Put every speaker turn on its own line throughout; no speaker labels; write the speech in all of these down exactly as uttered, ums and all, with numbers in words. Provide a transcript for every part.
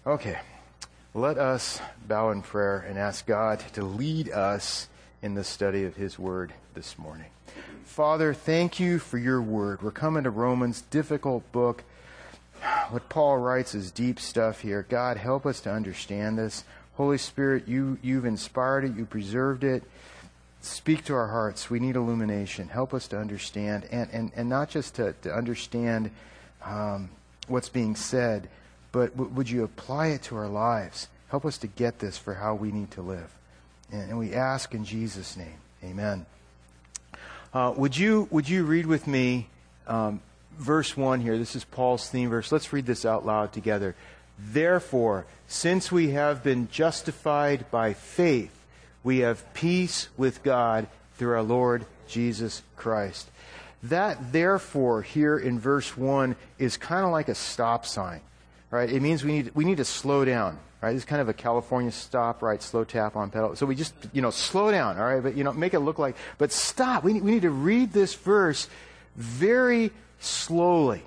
Okay, let us bow in prayer and ask God to lead us in the study of His Word this morning. Father, thank you for your Word. We're coming to Romans, difficult book. What Paul writes is deep stuff here. God, help us to understand this. Holy Spirit, you, you've inspired it, you preserved it. Speak to our hearts. We need illumination. Help us to understand, and, and, and not just to, to understand um, what's being said, but w- would you apply it to our lives? Help us to get this for how we need to live. And, and we ask in Jesus' name. Amen. Uh, would you would you read with me um, verse one here? This is Paul's theme verse. Let's read this out loud together. Therefore, since we have been justified by faith, we have peace with God through our Lord Jesus Christ. That therefore here in verse one is kind of like a stop sign. Right? It means we need we need to slow down. Right? This is kind of a California stop, right? Slow tap on pedal. So we just, you know, slow down, all right? But, you know, make it look like, but stop. We need, we need to read this verse very slowly.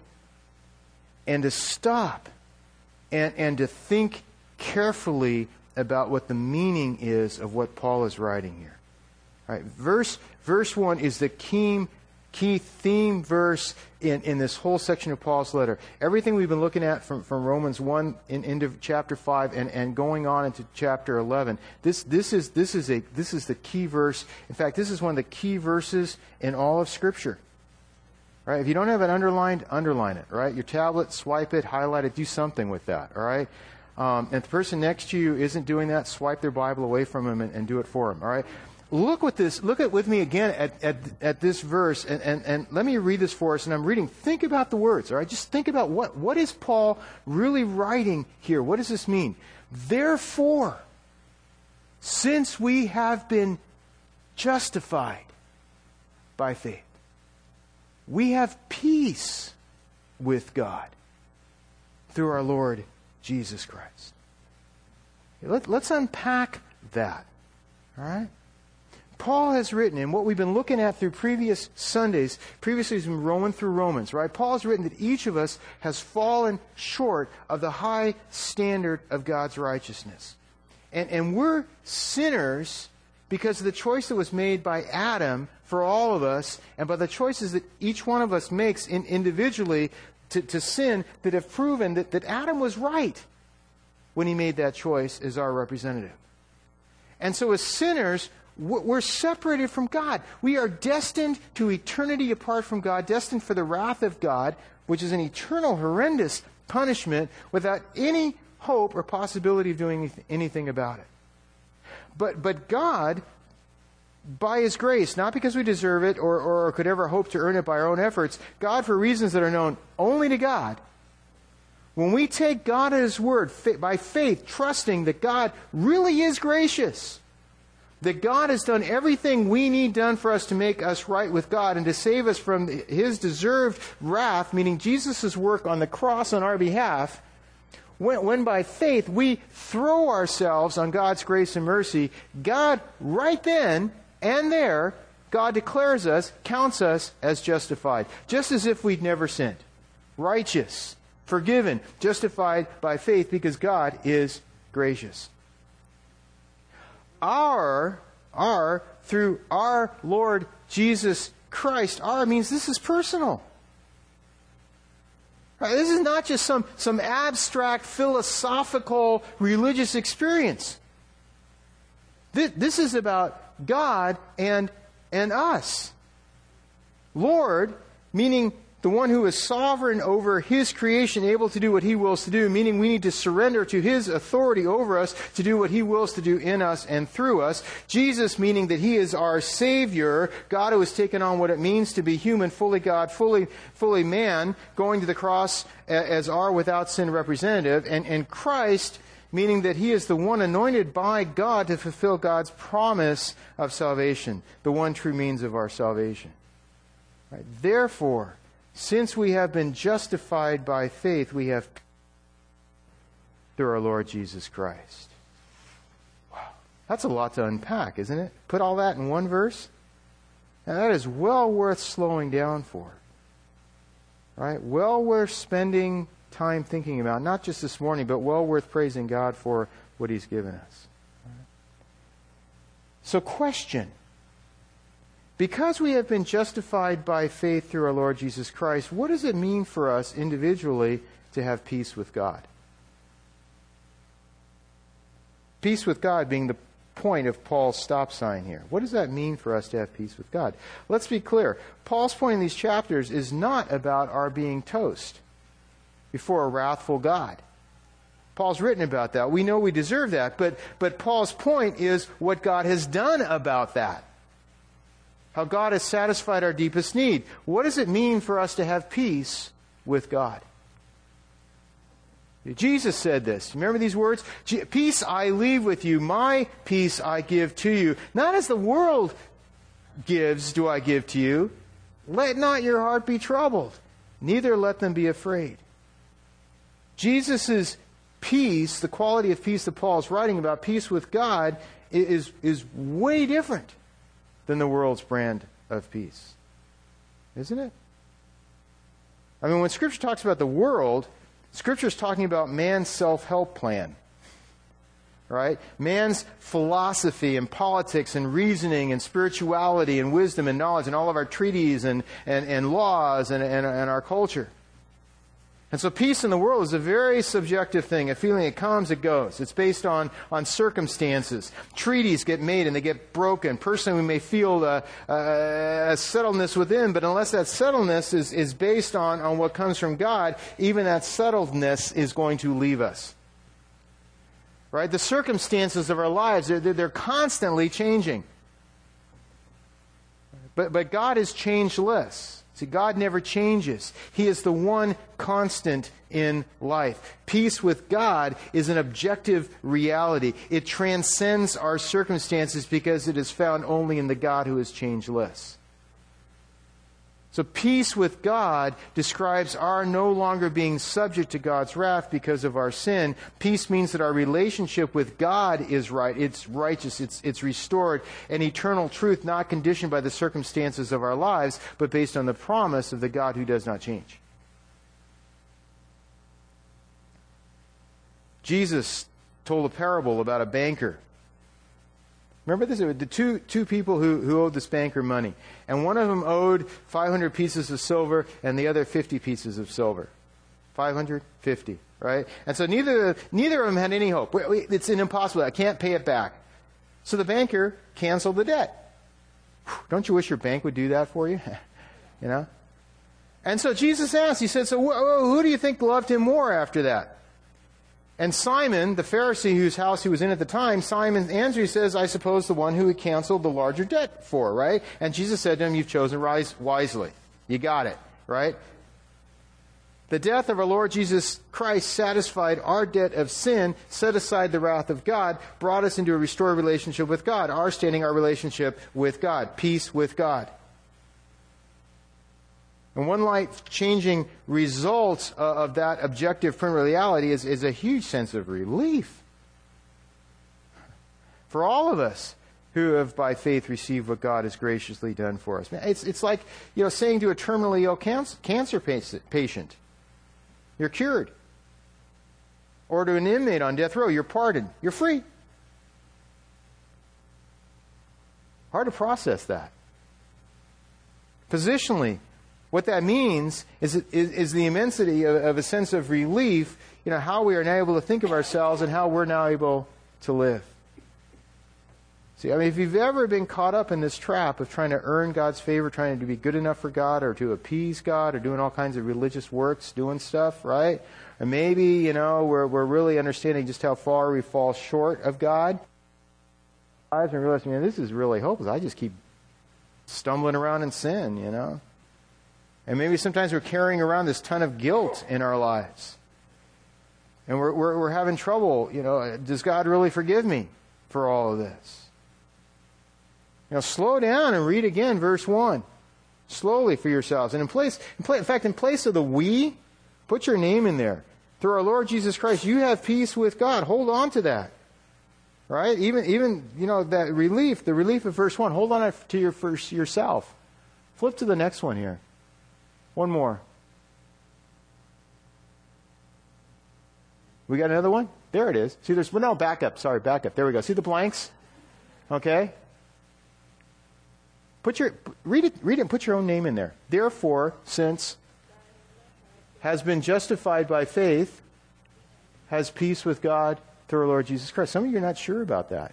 And to stop and, and to think carefully about what the meaning is of what Paul is writing here. All right? Verse, verse one is the key key theme verse in, in this whole section of Paul's letter. Everything we've been looking at from, from Romans one in, into chapter five and, and going on into chapter eleven. This this is this is a this is the key verse. In fact, this is one of the key verses in all of Scripture. Right? If you don't have it underlined, underline it. Right? Your tablet, swipe it, highlight it, do something with that. All right? Um, and if the person next to you isn't doing that, swipe their Bible away from them and, and do it for them. All right? Look with this. Look at with me again at, at, at this verse, and, and, and let me read this for us. And I'm reading. Think about the words. All right, just think about what what is Paul really writing here. What does this mean? Therefore, since we have been justified by faith, we have peace with God through our Lord Jesus Christ. Let, let's unpack that. All right. Paul has written, and what we've been looking at through previous Sundays, previously we've been rolling through Romans, right? Paul has written that each of us has fallen short of the high standard of God's righteousness. And, and we're sinners because of the choice that was made by Adam for all of us, and by the choices that each one of us makes in, individually to, to sin that have proven that, that Adam was right when he made that choice as our representative. And so as sinners, we're separated from God. We are destined to eternity apart from God, destined for the wrath of God, which is an eternal, horrendous punishment without any hope or possibility of doing anything about it. But but God, by His grace, not because we deserve it or, or could ever hope to earn it by our own efforts, God, for reasons that are known only to God, when we take God at His word, by faith, trusting that God really is gracious, that God has done everything we need done for us to make us right with God and to save us from His deserved wrath, meaning Jesus' work on the cross on our behalf, when, when by faith we throw ourselves on God's grace and mercy, God right then and there, God declares us, counts us as justified, just as if we'd never sinned. Righteous, forgiven, justified by faith because God is gracious. Our, our, through our Lord Jesus Christ, our means this is personal. Right? This is not just some, some abstract, philosophical, religious experience. This, this is about God and, and us. Lord, meaning the one who is sovereign over His creation, able to do what He wills to do, meaning we need to surrender to His authority over us to do what He wills to do in us and through us. Jesus, meaning that He is our Savior, God who has taken on what it means to be human, fully God, fully fully man, going to the cross as our without sin representative. And, and Christ, meaning that He is the one anointed by God to fulfill God's promise of salvation, the one true means of our salvation. Right? Therefore, since we have been justified by faith, we have through our Lord Jesus Christ. Wow. That's a lot to unpack, isn't it? Put all that in one verse? And that is well worth slowing down for. Right? Well worth spending time thinking about, not just this morning, but well worth praising God for what He's given us. So question. Because we have been justified by faith through our Lord Jesus Christ, what does it mean for us individually to have peace with God? Peace with God being the point of Paul's stop sign here. What does that mean for us to have peace with God? Let's be clear. Paul's point in these chapters is not about our being toast before a wrathful God. Paul's written about that. We know we deserve that, but, but Paul's point is what God has done about that. How God has satisfied our deepest need. What does it mean for us to have peace with God? Jesus said this. Remember these words? Peace I leave with you, my peace I give to you. Not as the world gives do I give to you. Let not your heart be troubled, neither let them be afraid. Jesus' peace, the quality of peace that Paul is writing about, peace with God, is, is way different than the world's brand of peace. Isn't it? I mean, when Scripture talks about the world, Scripture is talking about man's self-help plan. Right? Man's philosophy and politics and reasoning and spirituality and wisdom and knowledge and all of our treaties and, and, and laws and, and, and our culture. And so peace in the world is a very subjective thing, a feeling. It comes, it goes. It's based on, on circumstances. Treaties get made and they get broken. Personally, we may feel a, a, a settledness within, but unless that settledness is, is based on, on what comes from God, even that settledness is going to leave us. Right? The circumstances of our lives, they're, they're constantly changing. But, but God is changeless. See, God never changes. He is the one constant in life. Peace with God is an objective reality. It transcends our circumstances because it is found only in the God who is changeless. So peace with God describes our no longer being subject to God's wrath because of our sin. Peace means that our relationship with God is right. It's righteous. It's, it's restored. An eternal truth not conditioned by the circumstances of our lives, but based on the promise of the God who does not change. Jesus told a parable about a banker. Remember this? The two, two people who, who owed this banker money. And one of them owed five hundred pieces of silver and the other fifty pieces of silver. five hundred, fifty, right? And so neither, neither of them had any hope. It's impossible. I can't pay it back. So the banker canceled the debt. Don't you wish your bank would do that for you? You know? And so Jesus asked, he said, so who do you think loved him more after that? And Simon, the Pharisee whose house he was in at the time, Simon answered, he says, I suppose the one who had canceled the larger debt for, right? And Jesus said to him, you've chosen wisely. You got it, right? The death of our Lord Jesus Christ satisfied our debt of sin, set aside the wrath of God, brought us into a restored relationship with God, our standing, our relationship with God, peace with God. And one life-changing result of that objective print reality is, is a huge sense of relief. For all of us who have by faith received what God has graciously done for us. It's, it's like, you know, saying to a terminally ill cancer, cancer patient, you're cured. Or to an inmate on death row, you're pardoned. You're free. Hard to process that. Positionally, what that means is, is, is the immensity of, of a sense of relief, you know, how we are now able to think of ourselves and how we're now able to live. See, I mean, if you've ever been caught up in this trap of trying to earn God's favor, trying to be good enough for God or to appease God or doing all kinds of religious works, doing stuff, right? And maybe, you know, we're, we're really understanding just how far we fall short of God. And realizing, man, this is really hopeless. I just keep stumbling around in sin, you know. And maybe sometimes we're carrying around this ton of guilt in our lives. And we're, we're, we're having trouble, you know, does God really forgive me for all of this? You know, slow down and read again verse one. Slowly for yourselves. And in place, in, place, in fact, in place of the we, put your name in there. Through our Lord Jesus Christ, you have peace with God. Hold on to that. Right? Even, even you know, that relief, the relief of verse one, hold on to your first yourself. Flip to the next one here. One more. We got another one? There it is. See, there's, well, no, back up. Sorry, back up. There we go. See the blanks? Okay. Put your, read it, read it and put your own name in there. Therefore, since has been justified by faith, has peace with God through our Lord Jesus Christ. Some of you are not sure about that.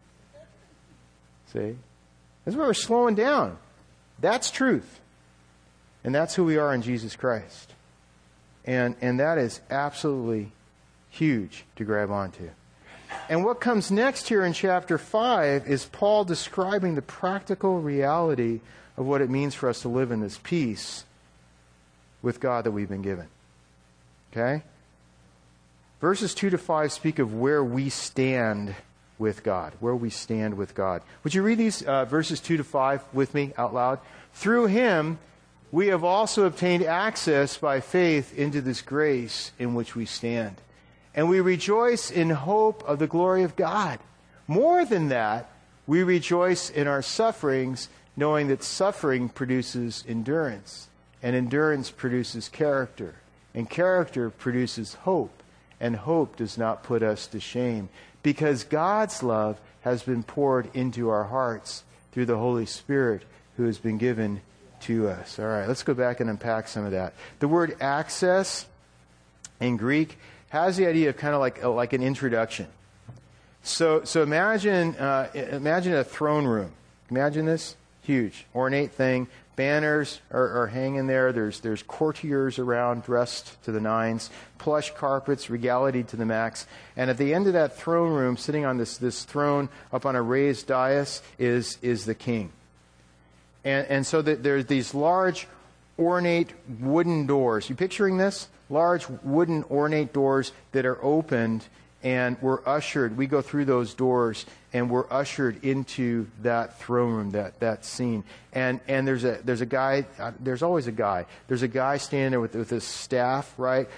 See? This is why we're slowing down. That's truth. And that's who we are in Jesus Christ. And, and that is absolutely huge to grab onto. And what comes next here in chapter five is Paul describing the practical reality of what it means for us to live in this peace with God that we've been given. Okay? Verses two to five speak of where we stand with God. Where we stand with God. Would you read these uh, verses two to five with me out loud? Through Him, we have also obtained access by faith into this grace in which we stand. And we rejoice in hope of the glory of God. More than that, we rejoice in our sufferings, knowing that suffering produces endurance. And endurance produces character. And character produces hope. And hope does not put us to shame. Because God's love has been poured into our hearts through the Holy Spirit who has been given to us. All right, let's go back and unpack some of that. The word access in Greek has the idea of kind of like like an introduction. So so imagine uh, imagine a throne room. Imagine this huge ornate thing. Banners are, are hanging there. There's there's courtiers around dressed to the nines. Plush carpets, regality to the max. And at the end of that throne room, sitting on this this throne up on a raised dais, is is the king. And and so that there's these large ornate wooden doors. You picturing this? Large wooden ornate doors that are opened, and we're ushered. We go through those doors, and we're ushered into that throne room, that, that scene. And and there's a there's a guy. Uh, there's always a guy. There's a guy standing there with with his staff, right?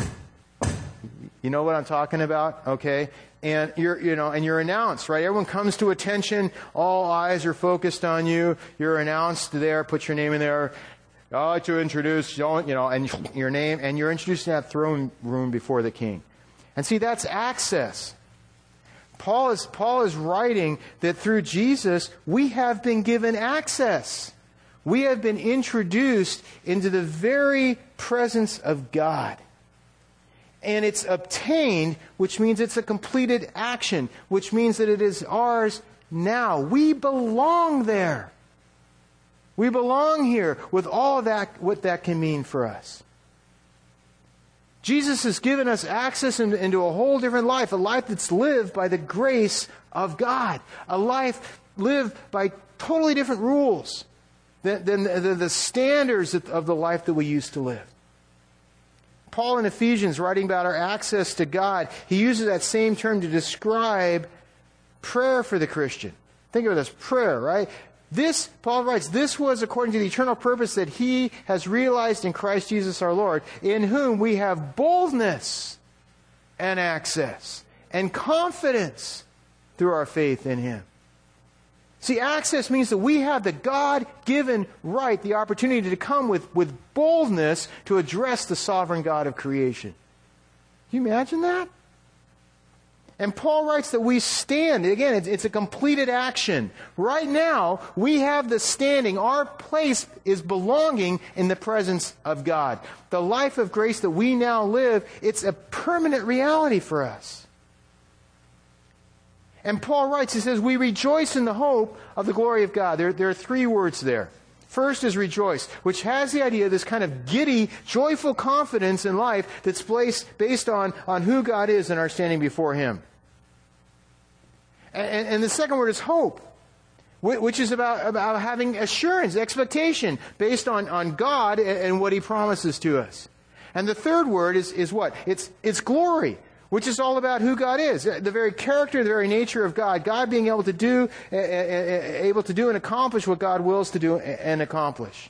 You know what I'm talking about, okay? And you're you know, and you're announced, right? Everyone comes to attention. All eyes are focused on you. You're announced there. Put your name in there. I'd like to introduce, you know, and your name, and you're introduced in that throne room before the king. And see, that's access. Paul is, Paul is writing that through Jesus, we have been given access. We have been introduced into the very presence of God. And it's obtained, which means it's a completed action, which means that it is ours now. We belong there. We belong here with all that, what that can mean for us. Jesus has given us access into, into a whole different life, a life that's lived by the grace of God, a life lived by totally different rules than, than the, the, the standards of, of the life that we used to live. Paul in Ephesians, writing about our access to God, he uses that same term to describe prayer for the Christian. Think of it as prayer, right? This, Paul writes, this was according to the eternal purpose that He has realized in Christ Jesus our Lord, in whom we have boldness and access and confidence through our faith in Him. See, access means that we have the God-given right, the opportunity to come with, with boldness to address the sovereign God of creation. Can you imagine that? And Paul writes that we stand. Again, it's, it's a completed action. Right now, we have the standing. Our place is belonging in the presence of God. The life of grace that we now live, it's a permanent reality for us. And Paul writes, he says, we rejoice in the hope of the glory of God. There, there are three words there. First is rejoice, which has the idea of this kind of giddy, joyful confidence in life that's placed based on, on who God is and our standing before Him. And, and the second word is hope, which is about, about having assurance, expectation, based on, on God and, and what He promises to us. And the third word is, is what? It's, it's glory, which is all about who God is, the very character, the very nature of God. God being able to do, able to do and accomplish what God wills to do and accomplish.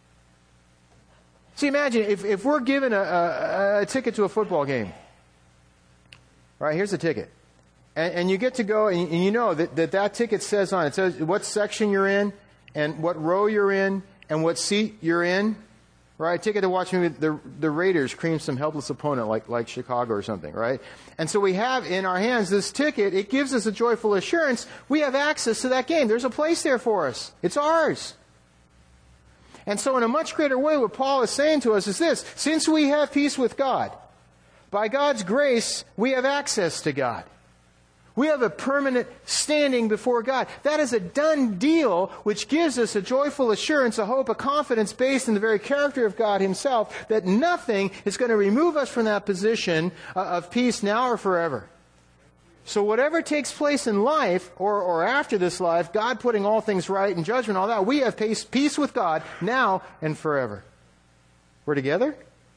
See, imagine if, if we're given a, a, a ticket to a football game. Right, here's the ticket. And, and you get to go, and, and you know that, that that ticket says on it, it says what section you're in, and what row you're in, and what seat you're in. right? Ticket to watch maybe the the Raiders cream some helpless opponent like like Chicago or something, right? And so we have in our hands this ticket. It gives us a joyful assurance we have access to that game. There's a place there for us. It's ours. And so in a much greater way, what Paul is saying to us is this: since we have peace with God, by God's grace, we have access to God. We have a permanent standing before God. That is a done deal, which gives us a joyful assurance, a hope, a confidence based in the very character of God Himself, that nothing is going to remove us from that position of peace now or forever. So whatever takes place in life, or, or after this life, God putting all things right and judgment, all that, we have peace, peace with God now and forever. We're together?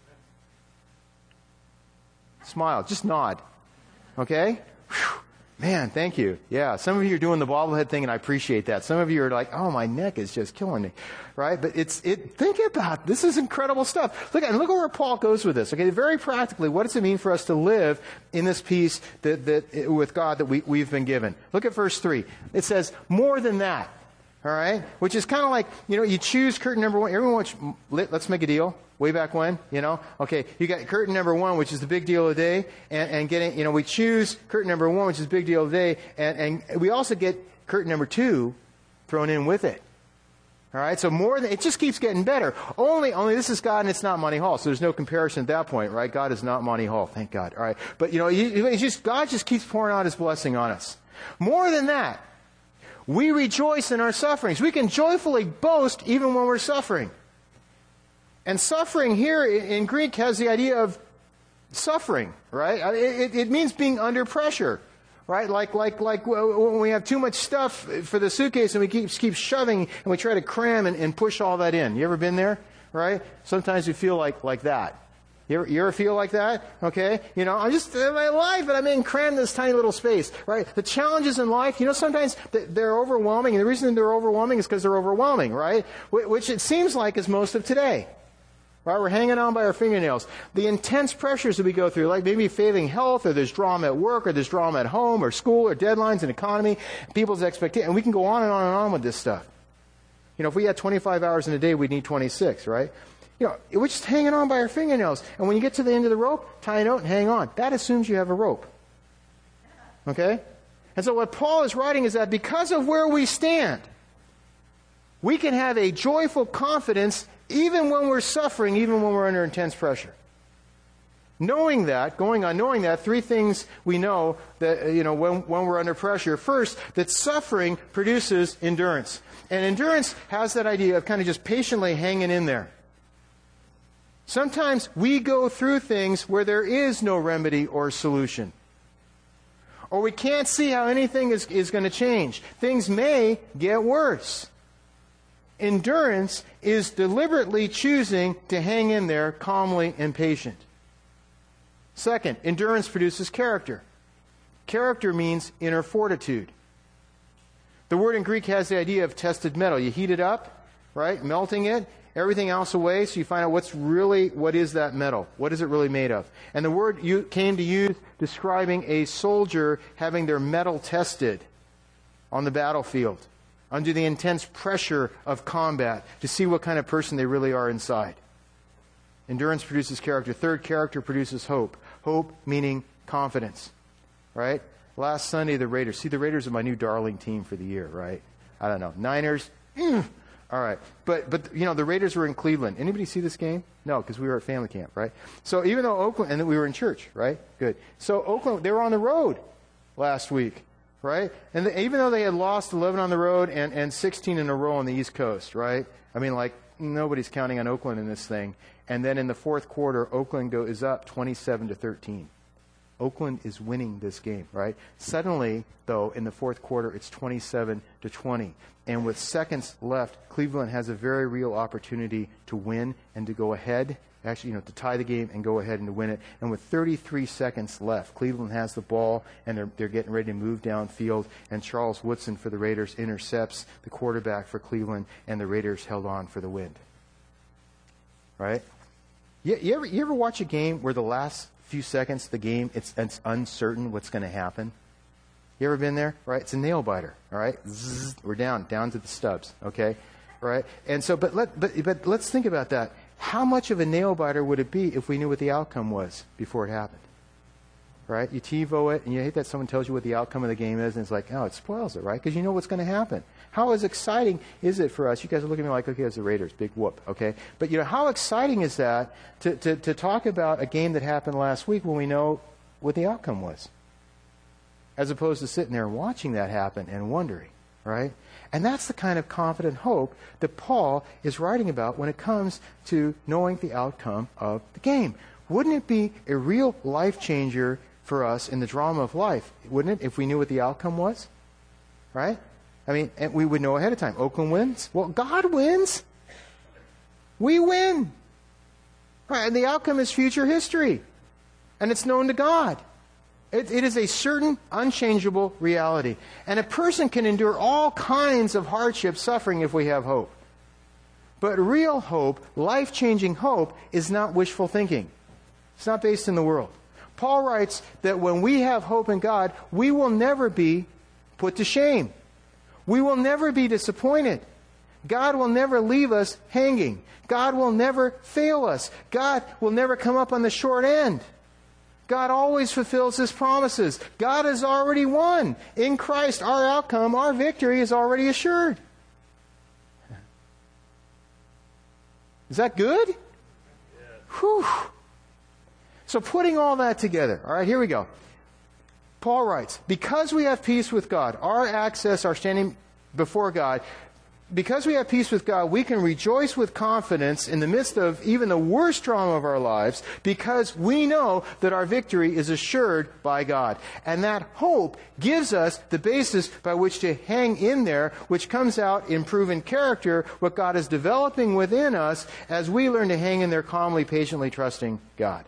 Smile. Just nod. Okay? Whew. Man, thank you. Yeah, some of you are doing the bobblehead thing, and I appreciate that. Some of you are like, oh, my neck is just killing me, right? But it's it. Think about this is incredible stuff. Look, and look at where Paul goes with this. Okay, very practically, what does it mean for us to live in this peace that that with God that we we've been given? Look at verse three. It says more than that. All right, which is kind of like, you know, you choose curtain number one. Everyone watch Let's Make a Deal. Way back when, you know, okay, you got curtain number one, which is the big deal of the day, and, and getting, you know, we choose curtain number one, which is the big deal of the day, and, and we also get curtain number two thrown in with it. All right, so more than, it just keeps getting better. Only, only this is God and it's not Monty Hall, so there's no comparison at that point, right? God is not Monty Hall, thank God. All right, but you know, it's just God just keeps pouring out His blessing on us. More than that, we rejoice in our sufferings. We can joyfully boast even when we're suffering. And suffering here in Greek has the idea of suffering, right? It, it means being under pressure, right? Like like like when we have too much stuff for the suitcase and we keep keep shoving and we try to cram and, and push all that in. You ever been there, right? Sometimes you feel like like that. You ever, you ever feel like that? Okay, you know, I'm just in my life, and I'm in crammed in this tiny little space, right? The challenges in life, you know, sometimes they're overwhelming, and the reason they're overwhelming is because they're overwhelming, right? Which it seems like is most of today. Right, we're hanging on by our fingernails. The intense pressures that we go through, like maybe failing health, or there's drama at work, or there's drama at home, or school, or deadlines and economy, people's expectations, and we can go on and on and on with this stuff. You know, if we had twenty-five hours in a day, we'd need twenty-six, right? You know, we're just hanging on by our fingernails. And when you get to the end of the rope, tie a note and hang on. That assumes you have a rope. Okay? And so what Paul is writing is that because of where we stand, we can have a joyful confidence even when we're suffering, even when we're under intense pressure. Knowing that, going on knowing that, three things we know that, you know, when, when we're under pressure. First, that suffering produces endurance. And endurance has that idea of kind of just patiently hanging in there. Sometimes we go through things where there is no remedy or solution. Or we can't see how anything is, is going to change. Things may get worse. Endurance is deliberately choosing to hang in there calmly and patient. Second, endurance produces character. Character means inner fortitude. The word in Greek has the idea of tested metal. You heat it up, right, melting it, everything else away, so you find out what's really, what is that metal? What is it really made of? And the word you came to use describing a soldier having their metal tested on the battlefield, under the intense pressure of combat, to see what kind of person they really are inside. Endurance produces character. Third, character produces hope. Hope meaning confidence, right? Last Sunday, the Raiders. See, the Raiders are my new darling team for the year, right? I don't know. Niners, mm, all right. But, but you know, the Raiders were in Cleveland. Anybody see this game? No, because we were at family camp, right? So even though Oakland, and then we were in church, right? Good. So Oakland, they were on the road last week. Right? And the, even though they had lost eleven on the road and, and sixteen in a row on the East Coast, right? I mean, like, nobody's counting on Oakland in this thing. And then in the fourth quarter, Oakland go, is up twenty-seven to thirteen. Oakland is winning this game, right? Suddenly, though, in the fourth quarter, it's twenty-seven to twenty. And with seconds left, Cleveland has a very real opportunity to win and to go ahead. Actually, you know, to tie the game and go ahead and to win it. And with thirty-three seconds left, Cleveland has the ball, and they're, they're getting ready to move downfield. And Charles Woodson for the Raiders intercepts the quarterback for Cleveland, and the Raiders held on for the win. Right? You, you, ever, you ever watch a game where the last few seconds of the game, it's, it's uncertain what's going to happen? You ever been there? Right? It's a nail biter. All right? Zzz, we're down, down to the stubs. Okay? Right? And so, but let, but, but let's think about that. how much of a nail-biter would it be if we knew what the outcome was before it happened? Right? You TiVo it, and you hate that someone tells you what the outcome of the game is, and it's like, oh, it spoils it, right? Because you know what's going to happen. How is exciting is it for us? You guys are looking at me like, okay, it's the Raiders, big whoop, okay? But, you know, how exciting is that to, to, to talk about a game that happened last week when we know what the outcome was? As opposed to sitting there and watching that happen and wondering, right? And that's the kind of confident hope that Paul is writing about when it comes to knowing the outcome of the game. Wouldn't it be a real life changer for us in the drama of life, wouldn't it, if we knew what the outcome was? Right? I mean, and we would know ahead of time. Oakland wins? Well, God wins. We win. Right? And the outcome is future history. And it's known to God. It, it is a certain, unchangeable reality. And a person can endure all kinds of hardship, suffering, if we have hope. But real hope, life-changing hope, is not wishful thinking. It's not based in the world. Paul writes that when we have hope in God, we will never be put to shame. We will never be disappointed. God will never leave us hanging. God will never fail us. God will never come up on the short end. God always fulfills His promises. God has already won. In Christ, our outcome, our victory is already assured. Is that good? Yes. Whew. So putting all that together, all right, here we go. Paul writes, because we have peace with God, our access, our standing before God, because we have peace with God, we can rejoice with confidence in the midst of even the worst drama of our lives, because we know that our victory is assured by God. And that hope gives us the basis by which to hang in there, which comes out in proven character, what God is developing within us as we learn to hang in there calmly, patiently trusting God.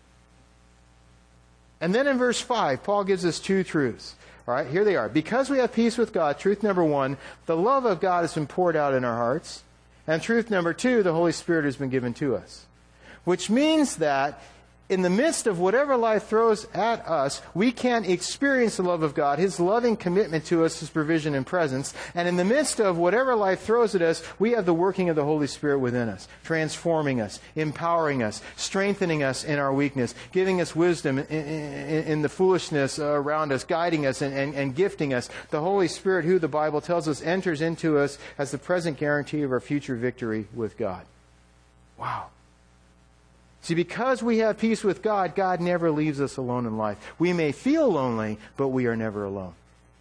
And then in verse five, Paul gives us two truths. All right, here they are. Because we have peace with God, truth number one, the love of God has been poured out in our hearts. And truth number two, the Holy Spirit has been given to us. Which means that in the midst of whatever life throws at us, we can experience the love of God, His loving commitment to us, His provision and presence. And in the midst of whatever life throws at us, we have the working of the Holy Spirit within us, transforming us, empowering us, strengthening us in our weakness, giving us wisdom in, in, in the foolishness around us, guiding us and, and, and gifting us. The Holy Spirit, who the Bible tells us enters into us as the present guarantee of our future victory with God. Wow. See, because we have peace with God, God never leaves us alone in life. We may feel lonely, but we are never alone.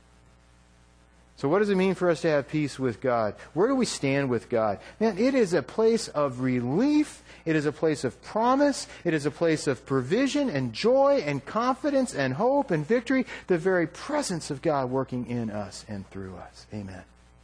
So what does it mean for us to have peace with God? Where do we stand with God? Man, it is a place of relief. It is a place of promise. It is a place of provision and joy and confidence and hope and victory. The very presence of God working in us and through us. Amen.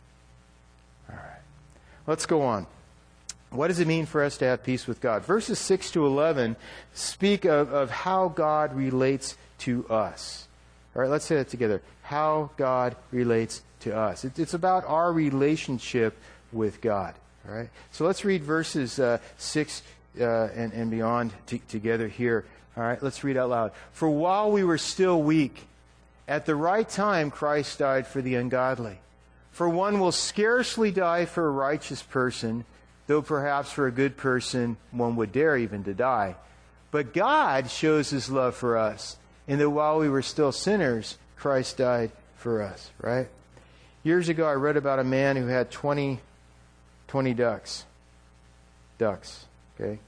All right. Let's go on. What does it mean for us to have peace with God? Verses six to eleven speak of, of how God relates to us. All right, let's say that together. How God relates to us. It, it's about our relationship with God. All right. So let's read verses uh, six uh, and, and beyond t- together here. All right, let's read out loud. For while we were still weak, at the right time Christ died for the ungodly. For one will scarcely die for a righteous person, though perhaps for a good person one would dare even to die. But God shows His love for us, in that while we were still sinners, Christ died for us, right? Years ago I read about a man who had twenty, twenty ducks. Ducks, okay?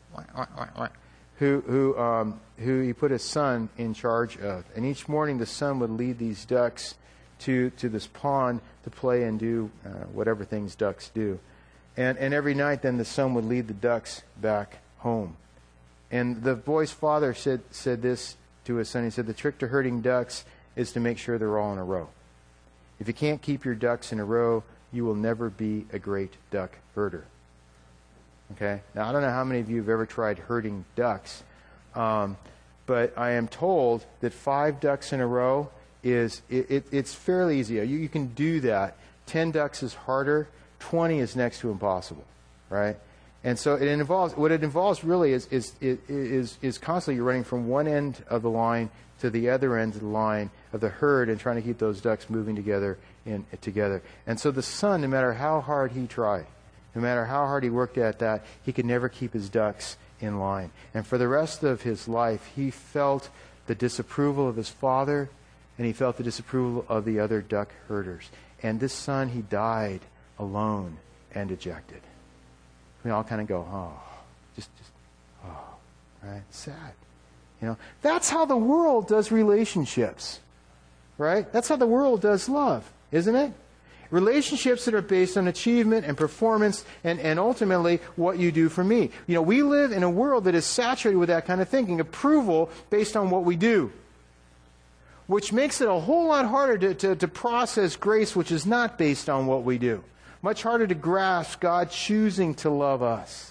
Who, who, um, who he put his son in charge of. And each morning the son would lead these ducks to, to this pond to play and do uh, whatever things ducks do. And, and every night then the son would lead the ducks back home. And the boy's father said, said this to his son. He said, the trick to herding ducks is to make sure they're all in a row. If you can't keep your ducks in a row, you will never be a great duck herder. Okay? Now, I don't know how many of you have ever tried herding ducks, um, but I am told that five ducks in a row is, it, it, it's fairly easy. You, you can do that. Ten ducks is harder. twenty is next to impossible, right? And so it involves, what it involves really is, is, is, is constantly you're running from one end of the line to the other end of the line of the herd and trying to keep those ducks moving together in, together. And so the son, no matter how hard he tried, no matter how hard he worked at that, he could never keep his ducks in line. And for the rest of his life, he felt the disapproval of his father, and he felt the disapproval of the other duck herders. And this son, he died alone and dejected. We all kind of go, oh, just, just, oh, right? Sad. You know, that's how the world does relationships, right? That's how the world does love, isn't it? Relationships that are based on achievement and performance and, and ultimately what you do for me. You know, we live in a world that is saturated with that kind of thinking, approval based on what we do, which makes it a whole lot harder to, to, to process grace which is not based on what we do. Much harder to grasp God choosing to love us.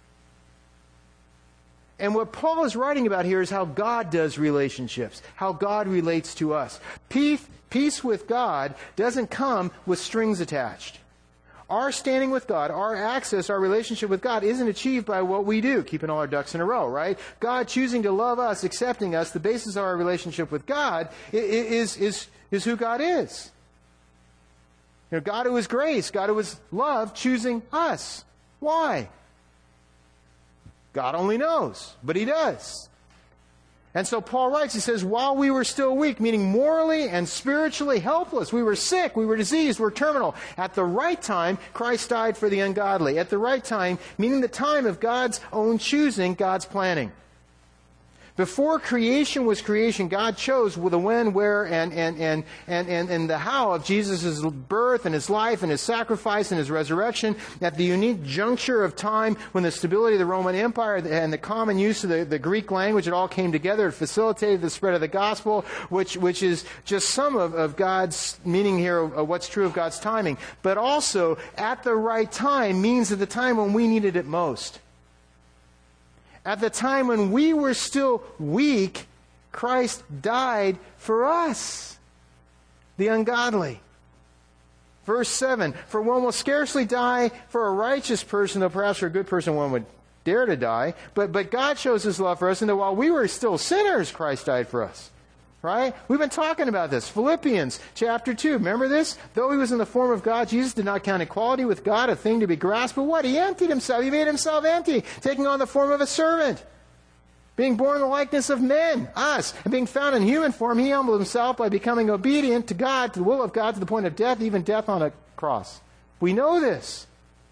And what Paul is writing about here is how God does relationships, how God relates to us. Peace, peace with God doesn't come with strings attached. Our standing with God, our access, our relationship with God isn't achieved by what we do, keeping all our ducks in a row, right? God choosing to love us, accepting us, the basis of our relationship with God is, is, is who God is. You know, God who is grace, God who is love, choosing us. Why? God only knows, but He does. And so Paul writes, he says, while we were still weak, meaning morally and spiritually helpless, we were sick, we were diseased, we were terminal. At the right time, Christ died for the ungodly. At the right time, meaning the time of God's own choosing, God's planning. Before creation was creation, God chose the when, where, and, and, and, and, and, and the how of Jesus' birth and His life and His sacrifice and His resurrection at the unique juncture of time when the stability of the Roman Empire and the common use of the, the Greek language, it all came together. It facilitated the spread of the gospel, which, which is just some of, of God's meaning here of what's true of God's timing. But also, at the right time means at the time when we needed it most. At the time when we were still weak, Christ died for us, the ungodly. Verse seven, for one will scarcely die for a righteous person, though perhaps for a good person one would dare to die. But, but God shows His love for us, and that while we were still sinners, Christ died for us. Right? We've been talking about this. Philippians chapter two. Remember this? Though He was in the form of God, Jesus did not count equality with God a thing to be grasped. But what? He emptied Himself. He made Himself empty, taking on the form of a servant. Being born in the likeness of men, us. And being found in human form, He humbled Himself by becoming obedient to God, to the will of God, to the point of death, even death on a cross. We know this.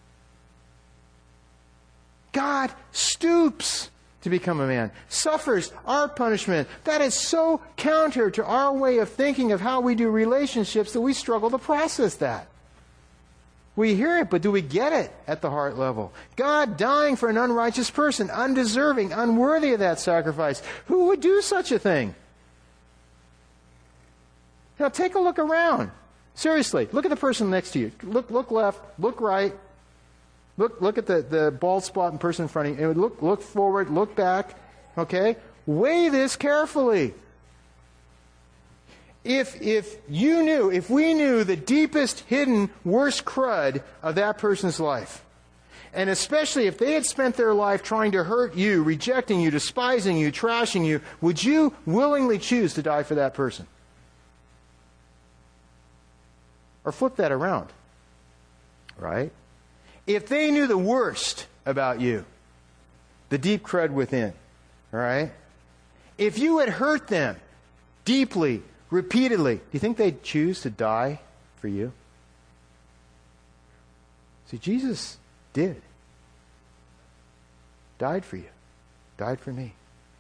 God stoops to become a man, suffers our punishment. That is so counter to our way of thinking of how we do relationships that we struggle to process that. We hear it, but do we get it at the heart level? God dying for an unrighteous person, undeserving, unworthy of that sacrifice. Who would do such a thing? Now take a look around. Seriously, look at the person next to you. Look, look left, look right. Look look at the, the bald spot in person in front of you. Look, look forward, look back. Okay? Weigh this carefully. If if you knew, if we knew the deepest, hidden, worst crud of that person's life, and especially if they had spent their life trying to hurt you, rejecting you, despising you, trashing you, would you willingly choose to die for that person? Or flip that around. Right? If they knew the worst about you, the deep crud within, all right? If you had hurt them deeply, repeatedly, do you think they'd choose to die for you? See, Jesus did. Died for you. Died for me.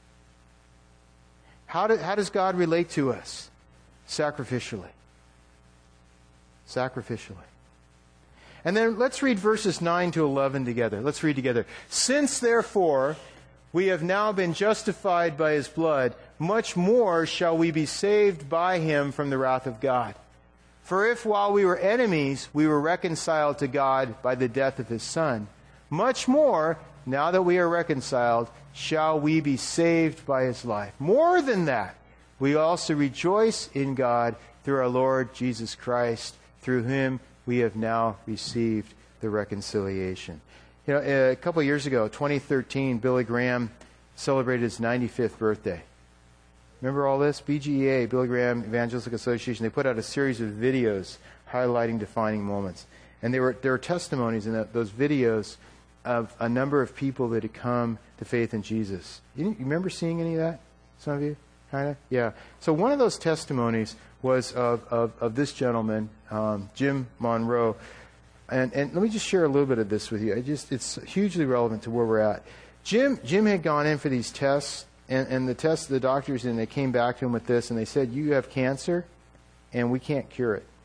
How, do, how does God relate to us? Sacrificially. Sacrificially. And then let's read verses nine to eleven together. Let's read together. Since, therefore, we have now been justified by His blood, much more shall we be saved by Him from the wrath of God. For if while we were enemies, we were reconciled to God by the death of His Son, much more, now that we are reconciled, shall we be saved by His life. More than that, we also rejoice in God through our Lord Jesus Christ. Through Him we have now received the reconciliation. You know, a couple of years ago, twenty thirteen, Billy Graham celebrated his ninety-fifth birthday. Remember all this? B G E A, Billy Graham Evangelistic Association, they put out a series of videos highlighting defining moments. And there were there were testimonies in that, those videos of a number of people that had come to faith in Jesus. You, you remember seeing any of that? Some of you? Kind of? Yeah. So one of those testimonies was of, of, of this gentleman, um, Jim Monroe. And, and let me just share a little bit of this with you. I just It's hugely relevant to where we're at. Jim Jim had gone in for these tests, and, and the tests, the doctors, and they came back to him with this, and they said, you have cancer, and we can't cure it.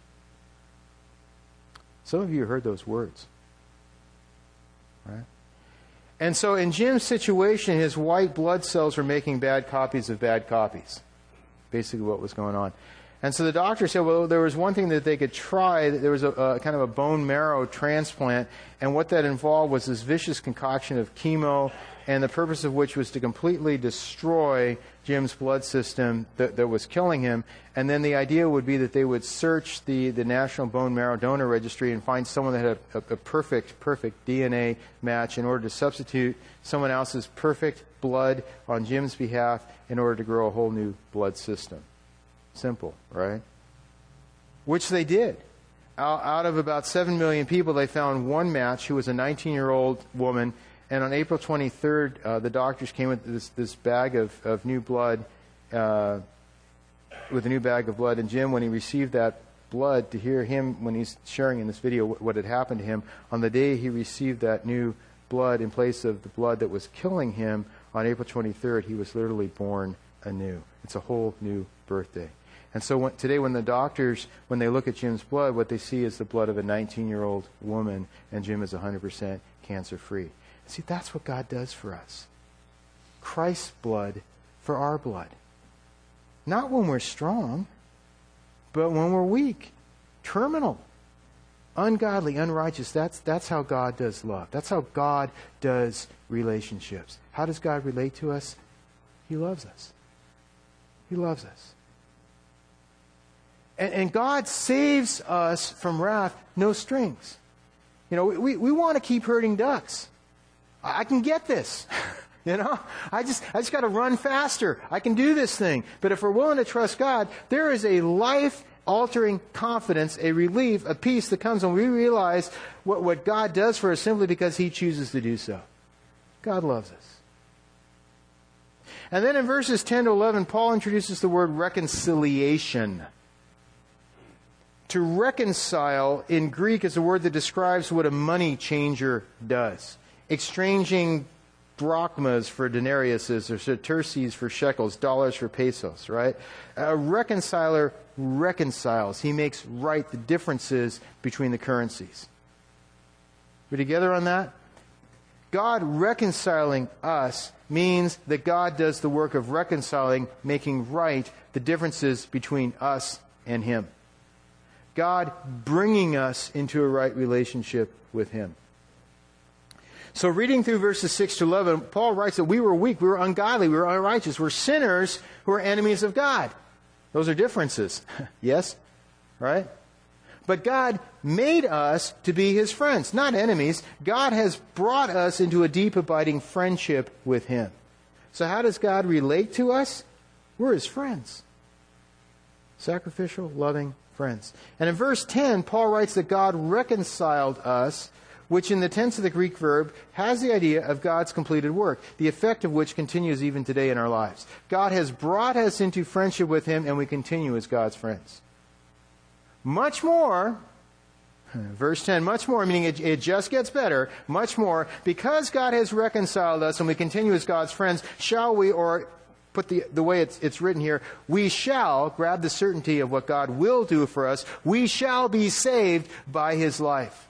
Some of you heard those words. Right? And so in Jim's situation, his white blood cells were making bad copies of bad copies. Basically what was going on. And so the doctor said, well, there was one thing that they could try. There was a, a kind of a bone marrow transplant. And what that involved was this vicious concoction of chemo, and the purpose of which was to completely destroy Jim's blood system that, that was killing him. And then the idea would be that they would search the, the National Bone Marrow Donor Registry and find someone that had a, a, a perfect, perfect D N A match in order to substitute someone else's perfect blood on Jim's behalf in order to grow a whole new blood system. Simple, right? Which they did. Out, out of about seven million people, they found one match who was a nineteen-year-old woman. And on April twenty-third, uh, the doctors came with this, this bag of, of new blood, uh, with a new bag of blood. And Jim, when he received that blood, to hear him, when he's sharing in this video what, what had happened to him, on the day he received that new blood in place of the blood that was killing him, on April twenty-third, he was literally born anew. It's a whole new birthday. And so when, today when the doctors, when they look at Jim's blood, what they see is the blood of a nineteen-year-old woman, and Jim is one hundred percent cancer-free. See, that's what God does for us. Christ's blood for our blood. Not when we're strong, but when we're weak, terminal, ungodly, unrighteous. That's, that's how God does love. That's how God does relationships. How does God relate to us? He loves us. He loves us. And, and God saves us from wrath, no strings. You know, we, we want to keep herding ducks. I can get this. You know, I just I just got to run faster. I can do this thing. But if we're willing to trust God, there is a life-altering confidence, a relief, a peace that comes when we realize what, what God does for us simply because He chooses to do so. God loves us. And then in verses ten to eleven, Paul introduces the word reconciliation. To reconcile in Greek is a word that describes what a money changer does. Exchanging drachmas for denariuses or sesterces for shekels, dollars for pesos, right? A reconciler reconciles. He makes right the differences between the currencies. We together on that? God reconciling us means that God does the work of reconciling, making right the differences between us and Him. God bringing us into a right relationship with Him. So reading through verses six to eleven, Paul writes that we were weak, we were ungodly, we were unrighteous, we're sinners who are enemies of God. Those are differences. Yes? Right? But God made us to be His friends, not enemies. God has brought us into a deep, abiding friendship with Him. So how does God relate to us? We're His friends. Sacrificial, loving friends. And in verse ten, Paul writes that God reconciled us, which in the tense of the Greek verb has the idea of God's completed work, the effect of which continues even today in our lives. God has brought us into friendship with Him, and we continue as God's friends. Much more, verse ten, much more, meaning it, it just gets better, much more, because God has reconciled us and we continue as God's friends, shall we, or put the, the way it's, it's written here, we shall, grab the certainty of what God will do for us, we shall be saved by His life.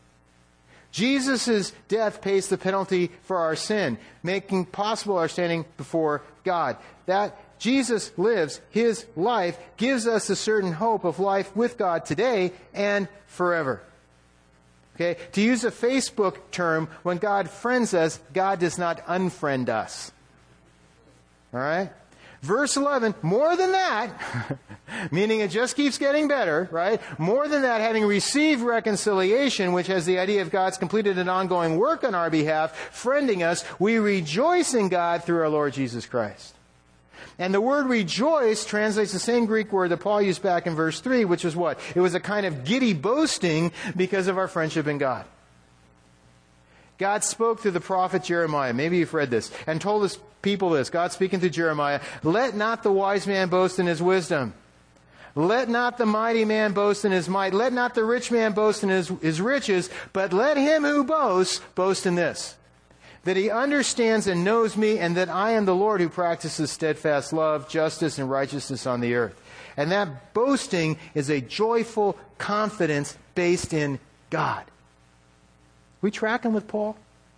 Jesus' death pays the penalty for our sin, making possible our standing before God. That Jesus lives, His life gives us a certain hope of life with God today and forever. Okay? To use a Facebook term, when God friends us, God does not unfriend us. All right? Verse eleven, more than that, meaning it just keeps getting better, right? More than that, having received reconciliation, which has the idea of God's completed an ongoing work on our behalf, friending us, we rejoice in God through our Lord Jesus Christ. And the word rejoice translates the same Greek word that Paul used back in verse three, which was what? It was a kind of giddy boasting because of our friendship in God. God spoke through the prophet Jeremiah, maybe you've read this, and told his people this. God speaking through Jeremiah, let not the wise man boast in his wisdom. Let not the mighty man boast in his might. Let not the rich man boast in his, his riches, but let him who boasts boast in this, that he understands and knows me, and that I am the Lord who practices steadfast love, justice, and righteousness on the earth. And that boasting is a joyful confidence based in God. We tracking with Paul?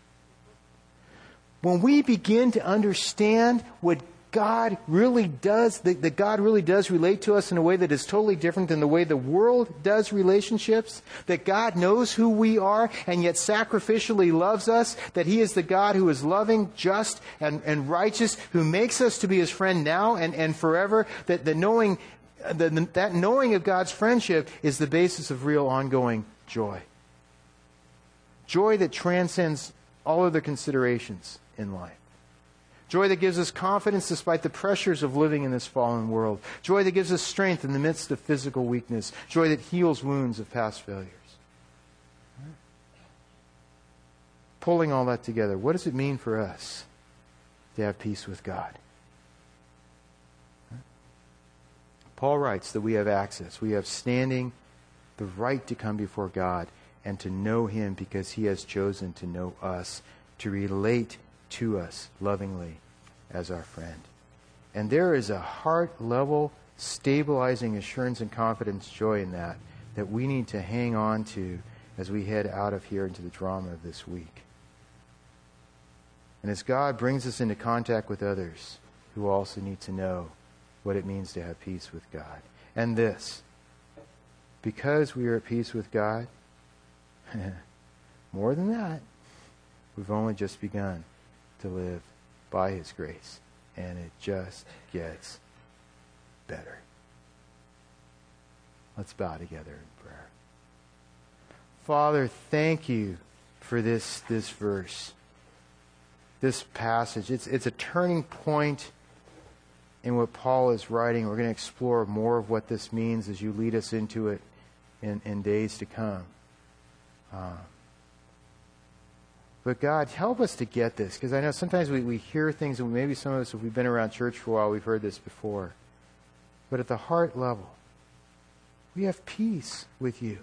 When we begin to understand what God really does, that, that God really does relate to us in a way that is totally different than the way the world does relationships, that God knows who we are and yet sacrificially loves us, that He is the God who is loving, just, and, and righteous, who makes us to be His friend now and, and forever, that the knowing, the, that knowing of God's friendship is the basis of real ongoing joy. Joy that transcends all other considerations in life. Joy that gives us confidence despite the pressures of living in this fallen world. Joy that gives us strength in the midst of physical weakness. Joy that heals wounds of past failures. Pulling all that together, what does it mean for us to have peace with God? Paul writes that we have access. We have standing, the right to come before God and to know Him because He has chosen to know us, to relate to us lovingly as our friend. And there is a heart-level, stabilizing assurance and confidence, joy in that, that we need to hang on to as we head out of here into the drama of this week. And as God brings us into contact with others who also need to know what it means to have peace with God. And this, because we are at peace with God, more than that, we've only just begun to live by His grace. And it just gets better. Let's bow together in prayer. Father, thank You for this, this verse, this passage. It's, it's a turning point in what Paul is writing. We're going to explore more of what this means as You lead us into it in, in days to come. Uh, But God, help us to get this, because I know sometimes we, we hear things, and maybe some of us, if we've been around church for a while, we've heard this before. But at the heart level, we have peace with You.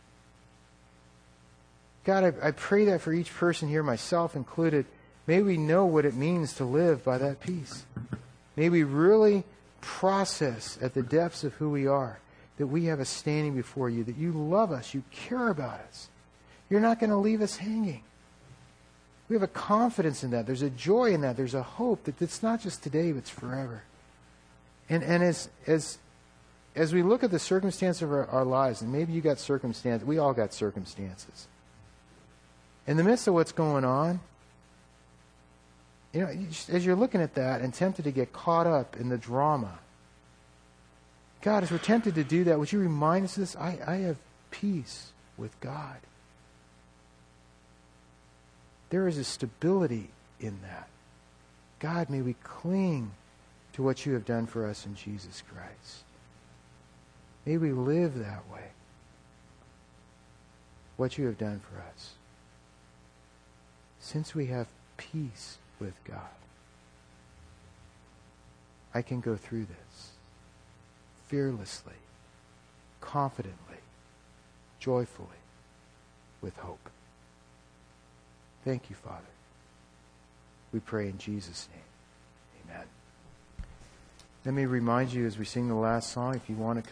God, I, I pray that for each person here, myself included, may we know what it means to live by that peace. May we really process at the depths of who we are, that we have a standing before You, that You love us, You care about us. You're not going to leave us hanging. We have a confidence in that. There's a joy in that. There's a hope that it's not just today, but it's forever. And and as as as we look at the circumstance of our, our lives, and maybe you got circumstances, we all got circumstances. In the midst of what's going on, you know, as you're looking at that and tempted to get caught up in the drama, God, as we're tempted to do that, would You remind us of this? I, I have peace with God. There is a stability in that. God, may we cling to what You have done for us in Jesus Christ. May we live that way. What You have done for us. Since we have peace with God, I can go through this fearlessly, confidently, joyfully, with hope. Thank You, Father. We pray in Jesus' name. Amen. Let me remind you as we sing the last song, if you want to